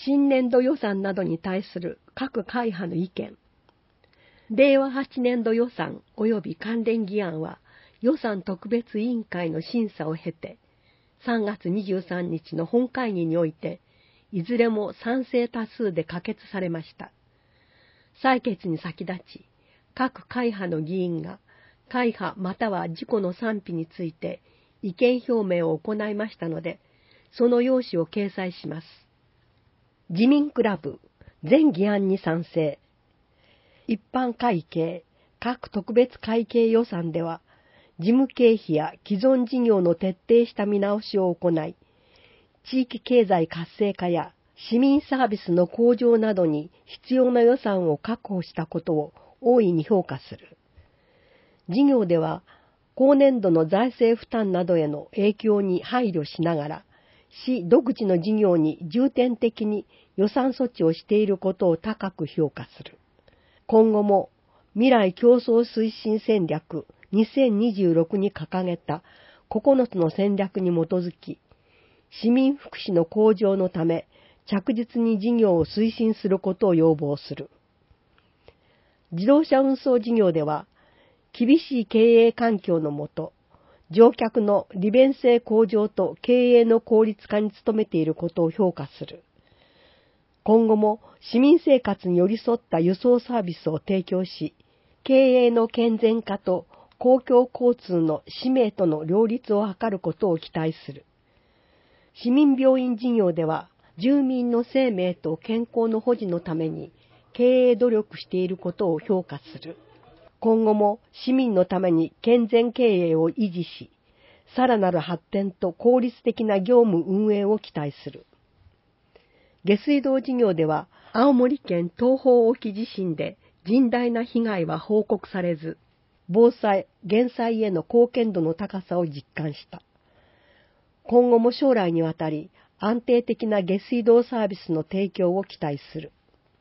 新年度予算などに対する各会派の意見。令和8年度予算及び関連議案は予算特別委員会の審査を経て、3月23日の本会議において、いずれも賛成多数で可決されました。採決に先立ち、各会派の議員が会派または自己の賛否について意見表明を行いましたので、その要旨を掲載します。自民クラブ、全議案に賛成。一般会計、各特別会計予算では、事務経費や既存事業の徹底した見直しを行い、地域経済活性化や市民サービスの向上などに必要な予算を確保したことを大いに評価する。事業では、後年度の財政負担などへの影響に配慮しながら、市独自の事業に重点的に予算措置をしていることを高く評価する。今後も未来競争推進戦略2026に掲げた9つの戦略に基づき、市民福祉の向上のため着実に事業を推進することを要望する。自動車運送事業では、厳しい経営環境のもと、乗客の利便性向上と経営の効率化に努めていることを評価する。今後も市民生活に寄り添った輸送サービスを提供し、経営の健全化と公共交通の使命との両立を図ることを期待する。市民病院事業では、住民の生命と健康の保持のために経営努力していることを評価する。今後も市民のために健全経営を維持し、さらなる発展と効率的な業務運営を期待する。下水道事業では、青森県東方沖地震で甚大な被害は報告されず、防災・減災への貢献度の高さを実感した。今後も将来にわたり安定的な下水道サービスの提供を期待する。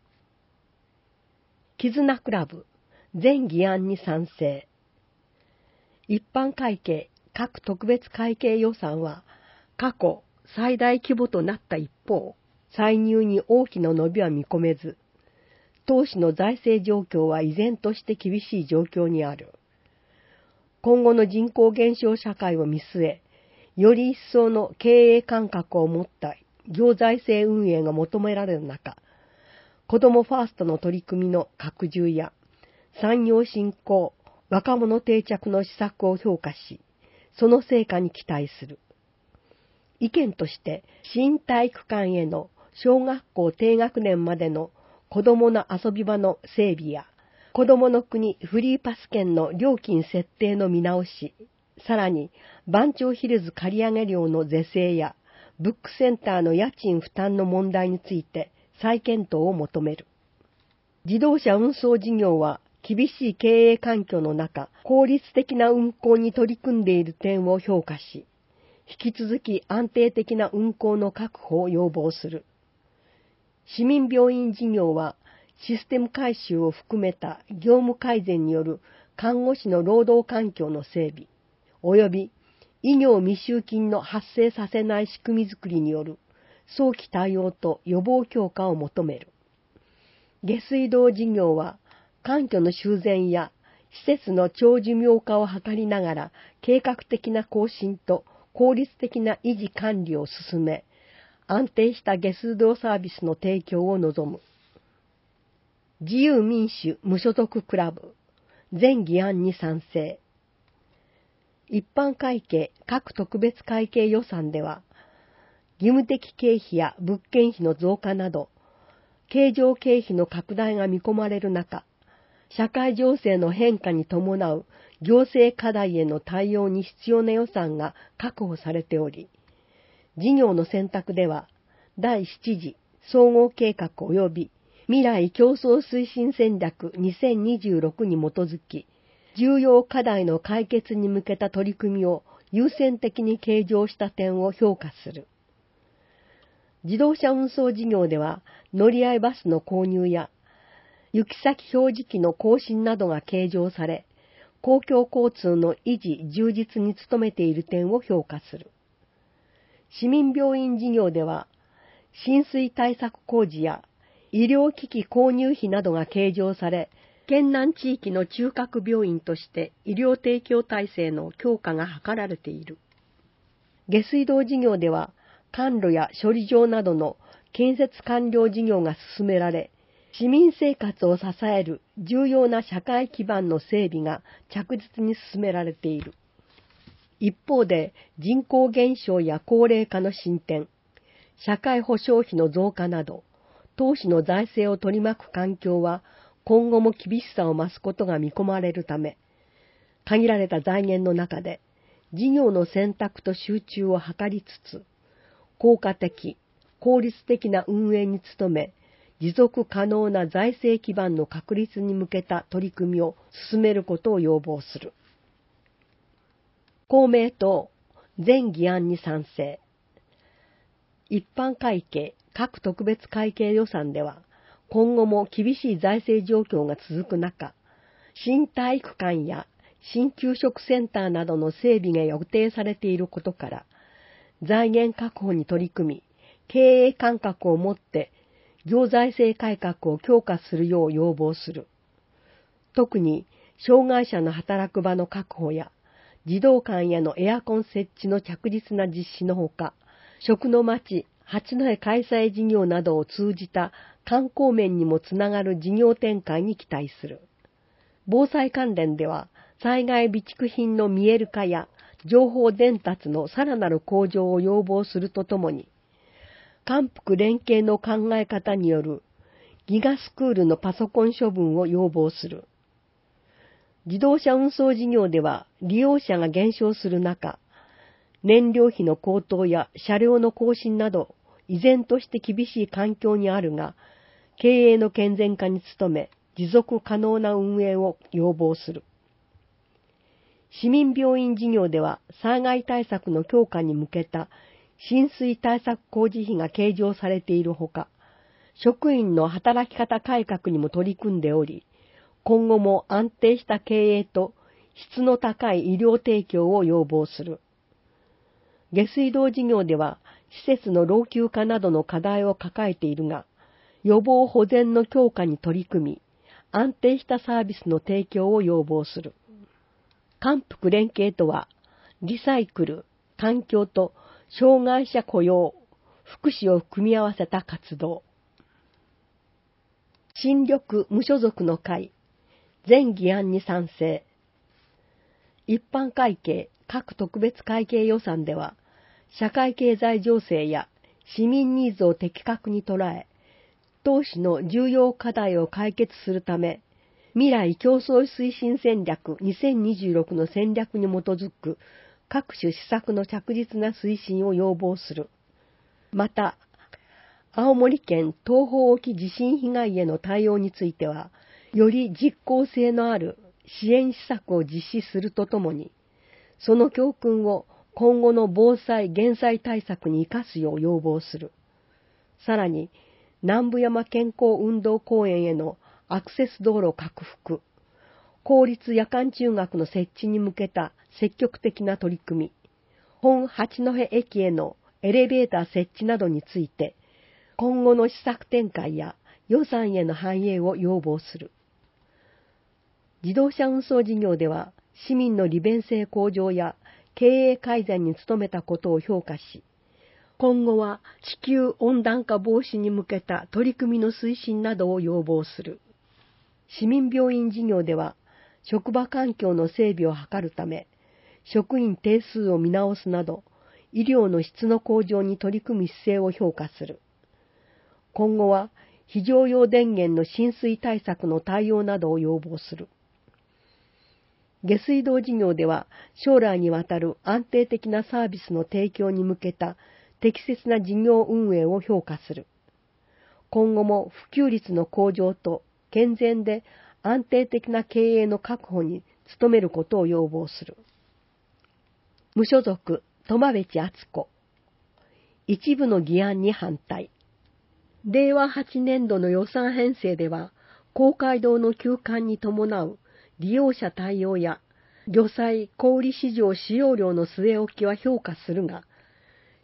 絆クラブ、全議案に賛成。一般会計、各特別会計予算は過去最大規模となった一方、歳入に大きな伸びは見込めず、当市の財政状況は依然として厳しい状況にある。今後の人口減少社会を見据え、より一層の経営感覚を持った行財政運営が求められる中、子どもファーストの取り組みの拡充や産業振興、若者定着の施策を評価し、その成果に期待する。意見として、新体育館への小学校低学年までの子どもの遊び場の整備や、子どもの国フリーパス券の料金設定の見直し、さらに番町ヒルズ借り上げ料の是正や、ブックセンターの家賃負担の問題について再検討を求める。自動車運送事業は厳しい経営環境の中、効率的な運行に取り組んでいる点を評価し、引き続き安定的な運行の確保を要望する。市民病院事業はシステム改修を含めた業務改善による看護師の労働環境の整備、及び医療未収金の発生させない仕組みづくりによる早期対応と予防強化を求める。下水道事業は環境の修繕や施設の長寿命化を図りながら計画的な更新と効率的な維持管理を進め、安定した下水道サービスの提供を望む。自由民主無所属クラブ、全議案に賛成。一般会計各特別会計予算では、義務的経費や物件費の増加など、経常経費の拡大が見込まれる中、社会情勢の変化に伴う行政課題への対応に必要な予算が確保されており、事業の選択では、第7次総合計画及び未来競争推進戦略2026に基づき、重要課題の解決に向けた取り組みを優先的に計上した点を評価する。自動車運送事業では、乗り合いバスの購入や、行き先表示器の更新などが計上され、公共交通の維持・充実に努めている点を評価する。市民病院事業では、 浸水対策工事や医療機器購入費などが計上され、県南地域の中核病院として医療提供体制の強化が図られている。下水道事業では、管路や処理場などの建設完了事業が進められ、市民生活を支える重要な社会基盤の整備が着実に進められている。一方で、人口減少や高齢化の進展、社会保障費の増加など、投資の財政を取り巻く環境は今後も厳しさを増すことが見込まれるため、限られた財源の中で、事業の選択と集中を図りつつ、効果的、効率的な運営に努め、持続可能な財政基盤の確立に向けた取り組みを進めることを要望する。公明党、全議案に賛成。一般会計、各特別会計予算では、今後も厳しい財政状況が続く中、新体育館や新給食センターなどの整備が予定されていることから、財源確保に取り組み、経営感覚を持って行財政改革を強化するよう要望する。特に、障害者の働く場の確保や、児童館へのエアコン設置の着実な実施のほか、食の町、八戸開催事業などを通じた観光面にもつながる事業展開に期待する。防災関連では、災害備蓄品の見える化や情報伝達のさらなる向上を要望するとともに、官福連携の考え方によるギガスクールのパソコン処分を要望する。自動車運送事業では利用者が減少する中、燃料費の高騰や車両の更新など、依然として厳しい環境にあるが、経営の健全化に努め、持続可能な運営を要望する。市民病院事業では災害対策の強化に向けた浸水対策工事費が計上されているほか、職員の働き方改革にも取り組んでおり、今後も安定した経営と質の高い医療提供を要望する。下水道事業では施設の老朽化などの課題を抱えているが、予防保全の強化に取り組み、安定したサービスの提供を要望する。官福連携とは、リサイクル、環境と障害者雇用、福祉を組み合わせた活動。新緑無所属の会、全議案に賛成。一般会計、各特別会計予算では、社会経済情勢や市民ニーズを的確に捉え、当市の重要課題を解決するため、未来競争推進戦略2026の戦略に基づく各種施策の着実な推進を要望する。また、青森県東方沖地震被害への対応については、より実効性のある支援施策を実施するとともに、その教訓を今後の防災・減災対策に生かすよう要望する。さらに、南部山健康運動公園へのアクセス道路拡幅、公立夜間中学の設置に向けた積極的な取り組み、本八戸駅へのエレベーター設置などについて、今後の施策展開や予算への反映を要望する。自動車運送事業では、市民の利便性向上や経営改善に努めたことを評価し、今後は地球温暖化防止に向けた取り組みの推進などを要望する。市民病院事業では、職場環境の整備を図るため、職員定数を見直すなど、医療の質の向上に取り組む姿勢を評価する。今後は、非常用電源の浸水対策の対応などを要望する。下水道事業では、将来にわたる安定的なサービスの提供に向けた適切な事業運営を評価する。今後も普及率の向上と健全で安定的な経営の確保に努めることを要望する。無所属、苫部地敦子。一部の議案に反対。令和8年度の予算編成では、公会堂の休館に伴う利用者対応や漁採・小売市場使用量の据え置きは評価するが、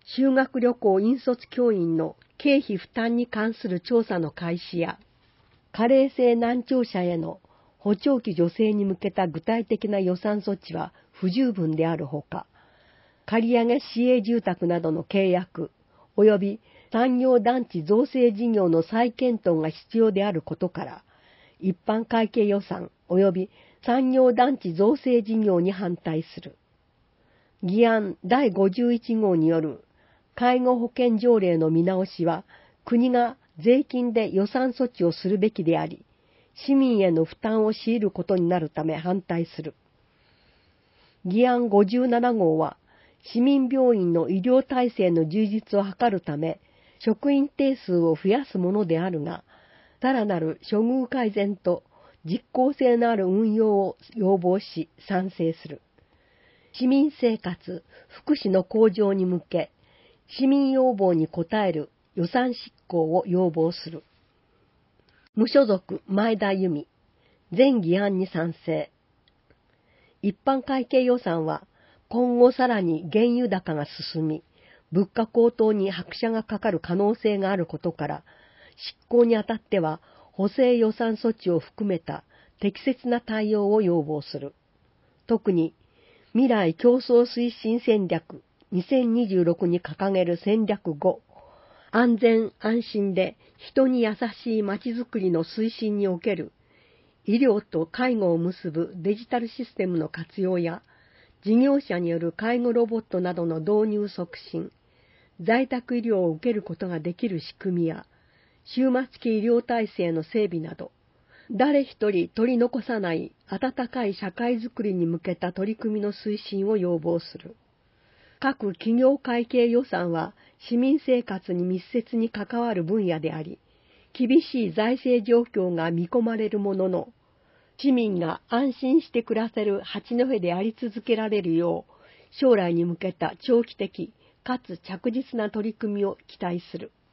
修学旅行引率教員の経費負担に関する調査の開始や、加齢性難聴者への補聴器助成に向けた具体的な予算措置は不十分であるほか、借り上げ市営住宅などの契約、及び産業団地造成事業の再検討が必要であることから、一般会計予算及び産業団地造成事業に反対する。議案第51号による介護保険条例の見直しは、国が税金で予算措置をするべきであり、市民への負担を強いることになるため反対する。議案57号は、市民病院の医療体制の充実を図るため、職員定数を増やすものであるが、さらなる処遇改善と実効性のある運用を要望し賛成する。市民生活、福祉の向上に向け、市民要望に応える予算執行を要望する。無所属前田由美、全議案に賛成。一般会計予算は今後さらに原油高が進み、物価高騰に拍車がかかる可能性があることから、執行にあたっては補正予算措置を含めた適切な対応を要望する。特に未来競争推進戦略2026に掲げる戦略5、安全安心で人に優しいまちづくりの推進における医療と介護を結ぶデジタルシステムの活用や、事業者による介護ロボットなどの導入促進、在宅医療を受けることができる仕組みや、終末期医療体制の整備など、誰一人取り残さない温かい社会づくりに向けた取り組みの推進を要望する。各企業会計予算は市民生活に密接に関わる分野であり、厳しい財政状況が見込まれるものの、市民が安心して暮らせる八戸であり続けられるよう、将来に向けた長期的かつ着実な取り組みを期待する。